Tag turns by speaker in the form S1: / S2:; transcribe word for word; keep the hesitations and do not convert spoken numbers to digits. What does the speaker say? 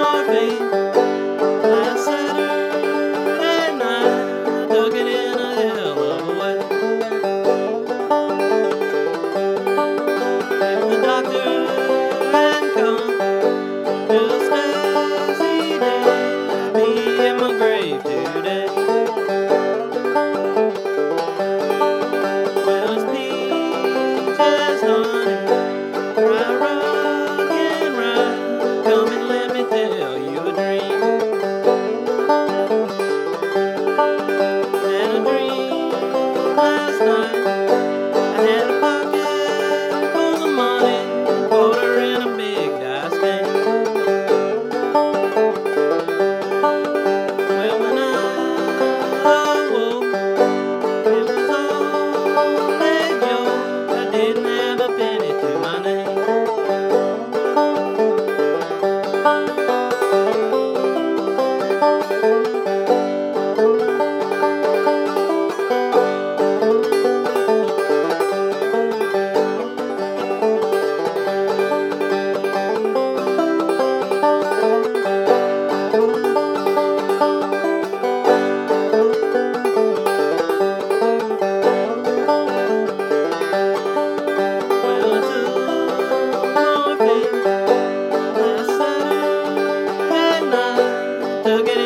S1: morphine last Saturday night. Took it in a hell of a way. If the doctor hadn't come just as he did, I'd be in my grave today. Well, it's peaches, honey, right, rock and right. Come and let me tell you a dream. Had a dream last night. I had a pocket full of money, quarter in a big dice game. Well, when I awoke, it was all a joke. I didn't have a penny to my name. Well, I took morphine last Saturday night. Took it